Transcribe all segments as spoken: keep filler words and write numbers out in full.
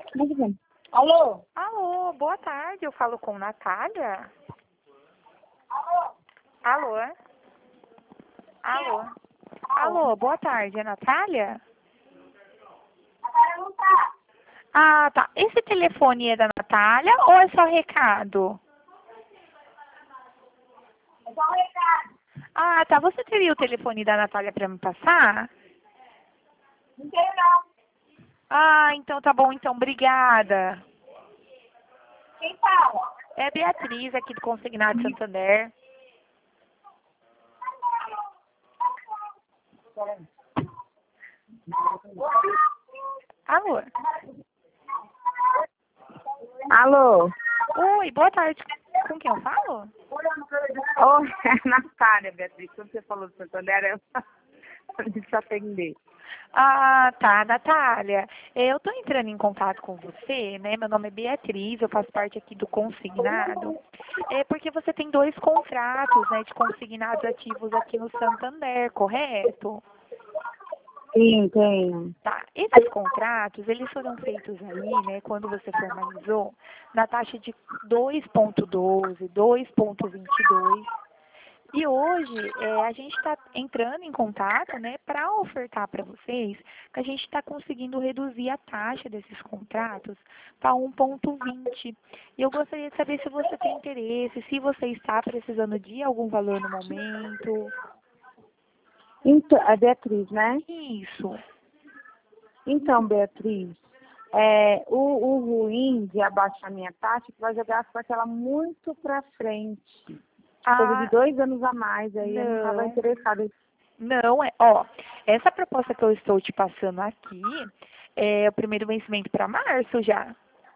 Muito bem. Alô? Alô, boa tarde. Eu falo com Natália? Alô? Alô? Alô, boa tarde. É Natália? Agora não tá. Ah, tá. Esse telefone é da Natália ou é só recado? É só um recado. Ah, tá. Você teria o telefone da Natália para me passar? Não tenho não. Ah, então tá bom. Então, obrigada. Quem fala? É Beatriz, aqui do Consignado Santander. Alô? Alô? Oi, boa tarde. Com quem eu falo? Oi, é Natália, Beatriz. Quando você falou do Santander, eu deixa eu atender. Ah, tá, Natália. Eu tô entrando em contato com você, né? Meu nome é Beatriz, eu faço parte aqui do Consignado. É porque você tem dois contratos, né, de consignados ativos aqui no Santander, correto? Sim, tenho. Tá. Esses contratos, eles foram feitos aí, né, quando você formalizou, na taxa de dois ponto doze, dois ponto vinte e dois. E hoje é, a gente está entrando em contato, né, para ofertar para vocês que a gente está conseguindo reduzir a taxa desses contratos para um ponto vinte. E eu gostaria de saber se você tem interesse, se você está precisando de algum valor no momento. Então, é Beatriz, né? Isso. Então, Beatriz, é, o, o ruim de abaixar minha taxa é que vai jogar só aquela muito pra frente. Coisa de Ah, dois anos a mais, aí eu não estava não. interessada. Não, é, ó, essa proposta que eu estou te passando aqui é o primeiro vencimento para março já.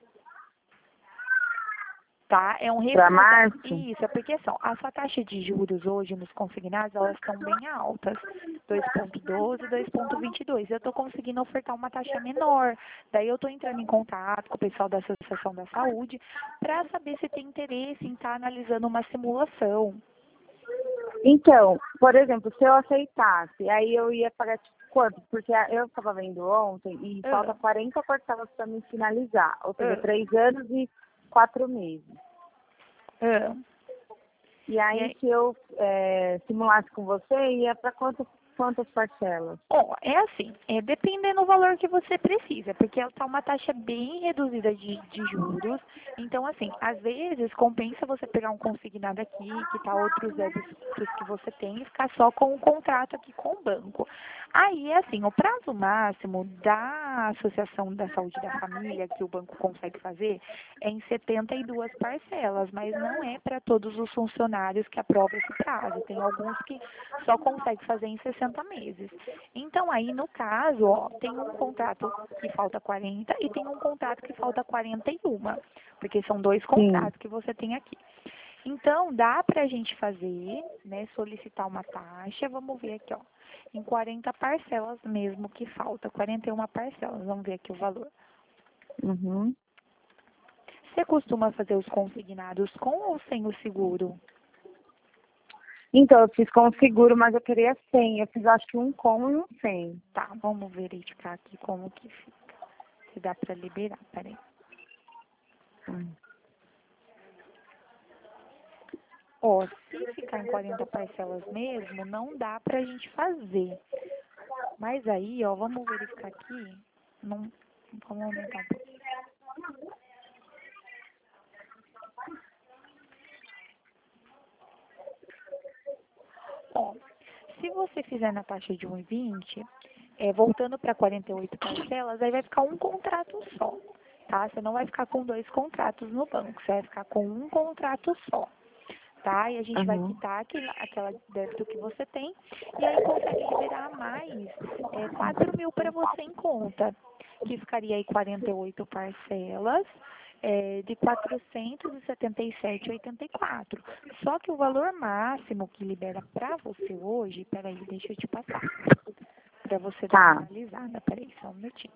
Tá? É um Para refinanciamento. março? Isso, é porque são, a sua taxa de juros hoje nos consignados, elas estão bem altas, dois ponto doze e dois ponto vinte e dois. Eu estou conseguindo ofertar uma taxa menor. Daí eu estou entrando em contato com o pessoal da Associação da Saúde para saber se tem interesse em estar analisando uma simulação. Então, por exemplo, se eu aceitasse, aí eu ia pagar tipo quanto? Porque a- eu estava vendo ontem e falta Ah, quarenta parcelas para me finalizar, ou seja, ah, três anos e quatro meses. ah. E E aí, aí, se eu é, simulasse com você, ia para quantas, quantas parcelas? Bom, é assim, é dependendo do valor que você precisa, porque está uma taxa bem reduzida de, de juros. Então, assim, às vezes compensa você pegar um consignado aqui, quitar outros débitos que você tem e ficar só com um contrato aqui com o banco. Aí, é assim, o prazo máximo da Associação da Saúde da Família, que o banco consegue fazer, é em setenta e duas parcelas, mas não é para todos os funcionários que aprovam esse prazo. Tem alguns que só conseguem fazer em sessenta meses. Então, aí, no caso, ó, tem um contrato que falta quarenta e tem um contrato que falta quarenta e um, porque são dois Sim. contratos que você tem aqui. Então, dá para a gente fazer, né, solicitar uma taxa, vamos ver aqui, ó, em quarenta parcelas mesmo que falta, quarenta e uma parcelas, vamos ver aqui o valor. Uhum. Você costuma fazer os consignados com ou sem o seguro? Então, eu fiz com o seguro, mas eu queria cem. Eu fiz acho que um com e um sem. Tá, vamos verificar aqui como que fica, se dá para liberar, peraí. Hum. Ó, se ficar em quarenta parcelas mesmo, não dá pra gente fazer. Mas aí, ó, vamos verificar aqui. Não, vamos aumentar um pouco. Ó, se você fizer na taxa de um e vinte, é, voltando para quarenta e oito parcelas, aí vai ficar um contrato só, tá? Você não vai ficar com dois contratos no banco, você vai ficar com um contrato só. Tá? E a gente vai Uhum. quitar aquela, aquela débito que você tem e aí consegue liberar mais é, quatro mil para você em conta, que ficaria aí quarenta e oito parcelas é, de quatrocentos e setenta e sete e oitenta e quatro. Só que o valor máximo que libera para você hoje, peraí, deixa eu te passar, para você dar uma Tá. analisada, peraí, só um minutinho.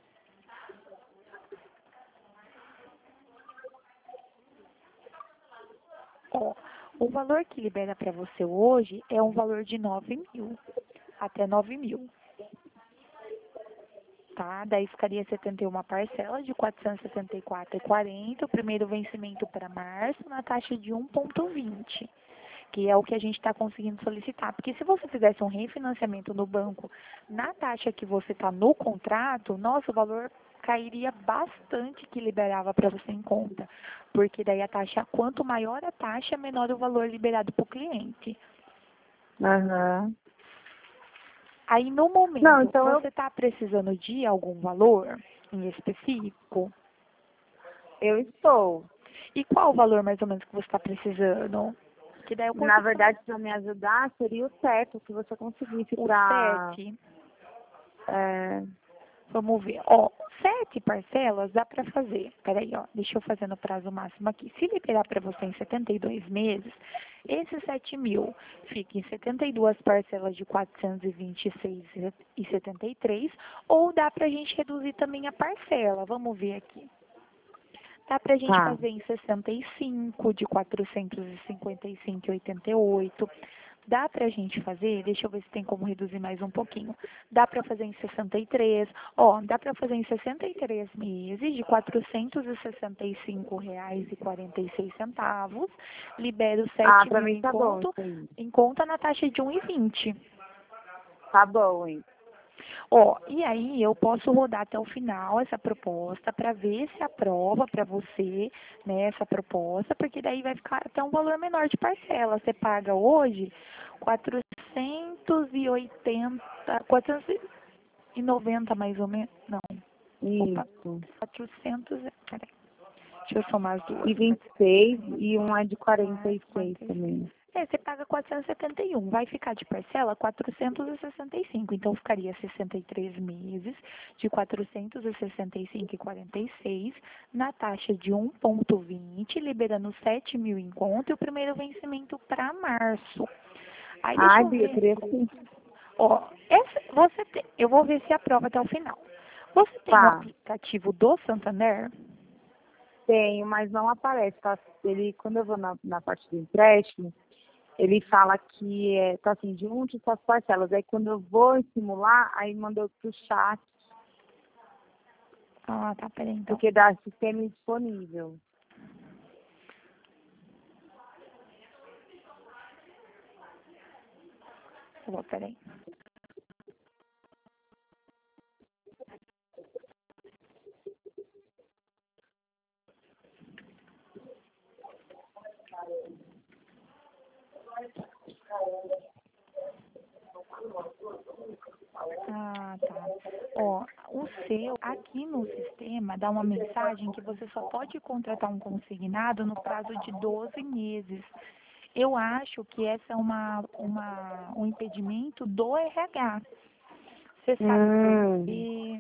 Ó, o valor que libera para você hoje é um valor de nove mil, até nove mil. tá? Daí ficaria setenta e uma parcelas de quatrocentos e setenta e quatro reais e quarenta centavos, o primeiro vencimento para março, na taxa de um vírgula vinte, que é o que a gente está conseguindo solicitar. Porque se você fizesse um refinanciamento no banco na taxa que você está no contrato, nosso valor cairia bastante que liberava para você em conta. Porque daí a taxa, quanto maior a taxa, menor o valor liberado para o cliente. Aham. Aí no momento, Não, então eu, você está precisando de algum valor em específico? eu estou. E qual o valor mais ou menos que você está precisando? Que daí eu Na consigo verdade, para me ajudar, seria o teto que você conseguisse o para... sete. É, Vamos ver. Ó, sete parcelas dá para fazer. Peraí, ó, deixa eu fazer no prazo máximo aqui. Se liberar para você em setenta e dois meses, esses sete mil fica em setenta e duas parcelas de quatrocentos e vinte e seis reais e setenta e três, ou dá para a gente reduzir também a parcela. Vamos ver aqui. Dá para a gente tá. fazer em sessenta e cinco, de quatrocentos e cinquenta e cinco reais e oitenta e oito. Dá para a gente fazer, deixa eu ver se tem como reduzir mais um pouquinho. Dá para fazer em sessenta e três, ó, dá para fazer em sessenta e três meses, de quatrocentos e sessenta e cinco reais e quarenta e seis centavos. Libera os Ah, sete para mil mim em tá bom conto, isso aí. em conta na taxa de um e vinte. Tá bom, hein? Ó, e aí eu posso rodar até o final essa proposta para ver se aprova para você, né, essa proposta, porque daí vai ficar até um valor menor de parcela. Você paga hoje quatrocentos e oitenta, quatrocentos e noventa mais ou menos, não, opa, Isso. quatrocentos, peraí, deixa eu somar as duas. E vinte e seis e um é de quarenta quatrocentos e e seis quarenta e seis. também. É, você paga quatrocentos e setenta e um, vai ficar de parcela quatrocentos e sessenta e cinco, então ficaria sessenta e três meses de quatrocentos e sessenta e cinco reais e quarenta e seis na taxa de um vírgula vinte, liberando sete mil em conta e o primeiro vencimento para março. Aí deixa Ai, eu Bia, eu ver. queria sim. Ó, essa, você tem, eu vou ver se aprova até o final. Você tem o Tá. aplicativo do Santander? Tenho, mas não aparece. Tá? Ele, quando eu vou na, na parte do empréstimo, ele fala que é, tá assim, de um de suas parcelas. Aí quando eu vou simular, aí mandou pro chat, Ah, tá, peraí então. porque dá sistema indisponível. Eu vou, peraí. Ah, tá. Ó, o seu, aqui no sistema, dá uma mensagem que você só pode contratar um consignado no prazo de doze meses. Eu acho que essa é uma, uma, um impedimento do R H. Você sabe por Hum, quê?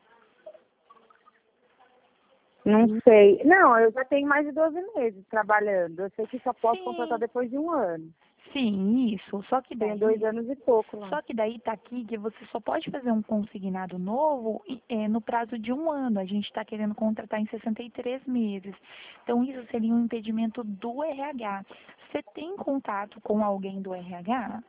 não sei. Não, eu já tenho mais de doze meses trabalhando. Eu sei que só posso contratar Sim, depois de um ano. sim, isso. Só que Tenho dois daí anos e pouco lá. Só que daí está aqui que você só pode fazer um consignado novo e- é, no prazo de um ano. A gente está querendo contratar em sessenta e três meses. Então, isso seria um impedimento do R H. Você tem contato com alguém do R H?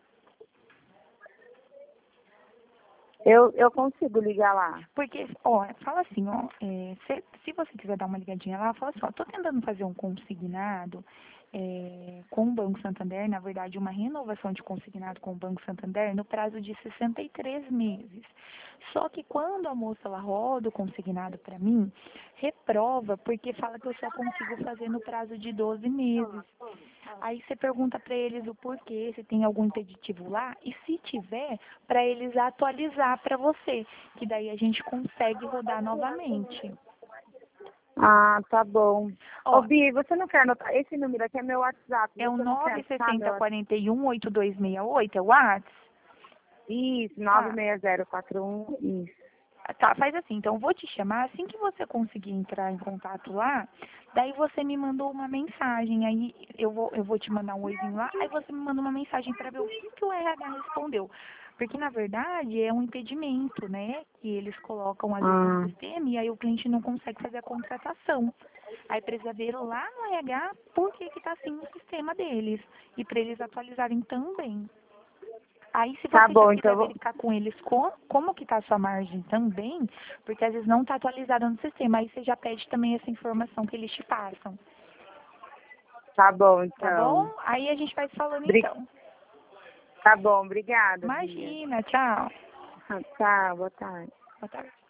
Eu, eu consigo ligar lá. Porque, ó, fala assim, ó, é, se, se você quiser dar uma ligadinha lá, fala assim, ó, tô tentando fazer um consignado é, com o Banco Santander, na verdade, uma renovação de consignado com o Banco Santander no prazo de sessenta e três meses. Só que quando a moça ela roda o consignado para mim, reprova porque fala que eu só consigo fazer no prazo de doze meses. Aí você pergunta para eles o porquê, se tem algum impeditivo lá, e se tiver, para eles atualizar para você, que daí a gente consegue rodar novamente. Ah, tá bom. Ô, Ó, Bi, você não quer anotar? Esse número aqui é meu WhatsApp. é o Você não quer nove anotar meu sessenta, WhatsApp? quarenta e um, oitenta e dois sessenta e oito, é o WhatsApp? Isso, nove Tá. seis zero quatro um. Isso. Tá, faz assim, então eu vou te chamar, assim que você conseguir entrar em contato lá, daí você me mandou uma mensagem, aí eu vou, eu vou te mandar um oizinho lá, aí você me manda uma mensagem para ver o que, que o R H respondeu. Porque, na verdade, é um impedimento, né, que eles colocam às vezes no Ah, sistema e aí o cliente não consegue fazer a contratação. Aí precisa ver lá no R H por que que tá assim no sistema deles e para eles atualizarem também. Aí se você Tá já bom, quiser então eu vou... verificar com eles co- como que tá a sua margem também, porque às vezes não tá atualizada no sistema, aí você já pede também essa informação que eles te passam, Tá bom, tá então. bom? Aí a gente vai se falando Bri- então. Tá bom, obrigada, Bia. Imagina, tchau. Tchau, boa tarde. Boa tarde.